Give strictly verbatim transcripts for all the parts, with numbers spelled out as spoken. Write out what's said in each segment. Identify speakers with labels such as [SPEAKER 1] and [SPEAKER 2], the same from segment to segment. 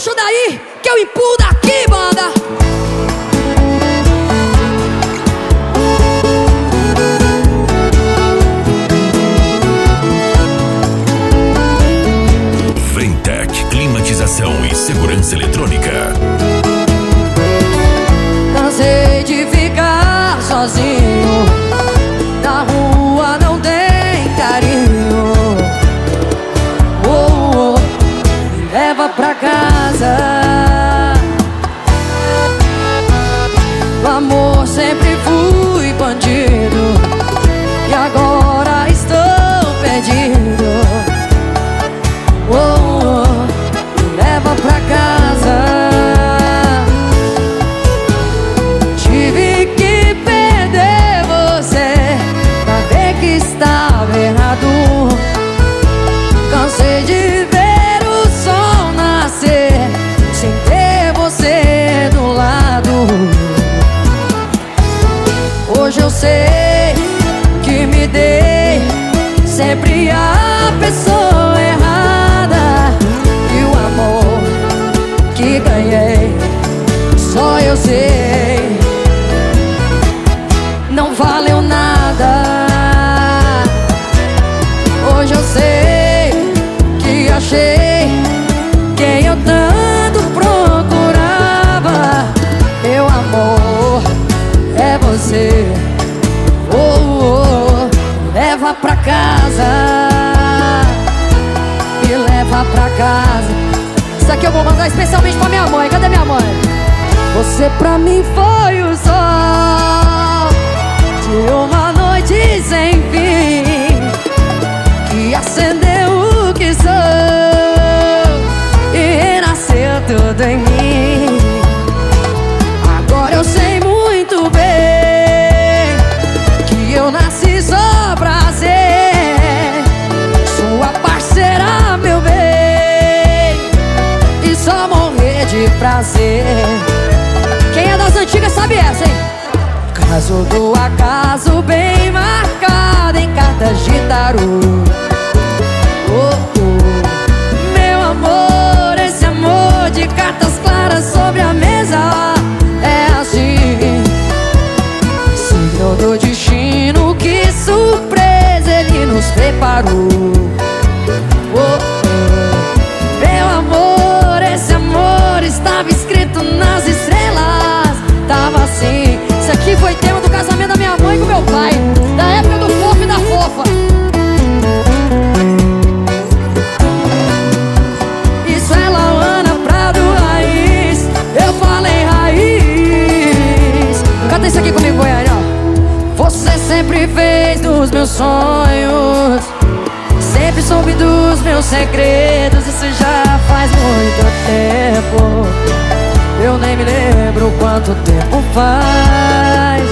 [SPEAKER 1] puxo daí, que eu empurro daqui, banda.
[SPEAKER 2] Ventec, climatização e segurança eletrônica.
[SPEAKER 1] Cansei de ficar sozinho, na rua não tem carinho. Oh, oh, me leva pra casa. No amor sempre fui bandido, e agora estou perdido. Oh, oh, me leva pra casa. Tive que perder você pra ver que estava errado. Cansei de ver o sol nascer sem ter você do lado. Hoje eu sei que me dei sempre a pessoa errada, e o amor que ganhei só eu sei não valeu nada. Hoje eu sei que achei quem eu tanto procurava. Meu amor é você. Oh, oh, oh. Leva pra casa, me leva pra casa. Isso aqui eu vou mandar especialmente pra minha mãe. Cadê minha mãe? Você pra mim foi o sol de uma noite sem fim, que acendeu o que sou e renasceu tudo em mim. Agora eu sei muito bem que eu nasci só pra ser sua parceira, meu bem, e só morrer de prazer. Quem é das antigas sabe essa, hein? Caso do acaso bem marcado em cartas de tarô. Oh, oh. Meu amor, esse amor de cartas claras sobre a mesa é assim, signo do destino, que surpresa ele nos preparou. Oh, oh. Meu amor, esse amor estava escrito nas estrelas. Tava assim. Isso aqui foi tema do casamento da minha mãe com meu pai, da época do fofo e da fofa. Isso é Lauana Prado Raiz. Eu falei raiz. Canta isso aqui comigo, Goiânia. Você sempre fez dos meus sonhos, sempre soube dos meus segredos. Isso já faz muito tempo, eu nem me lembro quanto tempo faz.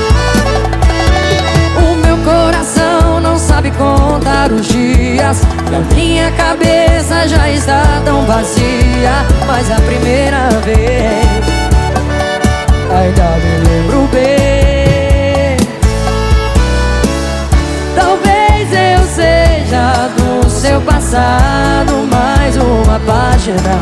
[SPEAKER 1] O meu coração não sabe contar os dias, e a minha cabeça já está tão vazia. Mas a primeira vez ainda me lembro bem. Talvez eu seja do seu passado mais uma página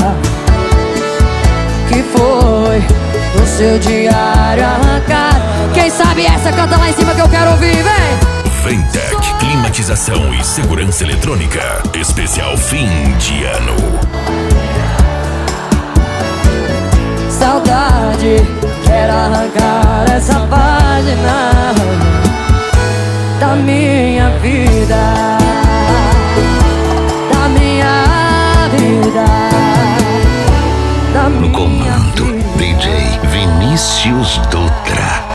[SPEAKER 1] que foi do seu diário arrancado. Quem sabe essa canta lá em cima que eu quero ouvir, vem!
[SPEAKER 2] Ventec, climatização e segurança eletrônica. Especial fim de ano.
[SPEAKER 1] Saudade, quero arrancar essa página da minha vida, da minha vida, da minha
[SPEAKER 2] No comando,
[SPEAKER 1] vida.
[SPEAKER 2] D J Vinícius do